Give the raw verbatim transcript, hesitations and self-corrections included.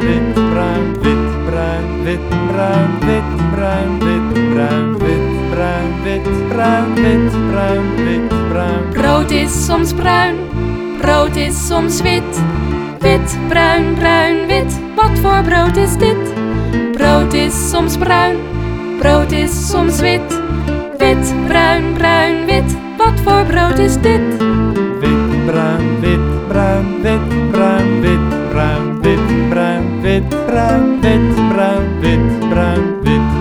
wit, bruin, wit, bruin, wit, bruin, wit, bruin, wit, bruin, wit, bruin, wit, bruin, wit, bruin, wit, bruin. Brood is soms bruin, brood is soms wit. Wit, bruin, bruin, wit, wat voor brood is dit? Brood is soms bruin, brood is soms wit. Wit, bruin, bruin, wit, wat voor brood is dit? Wit, bruin, wit, bruin, wit, bruin, wit, bruin, wit, bruin, wit, bruin, wit, bruin, wit, bruin, wit.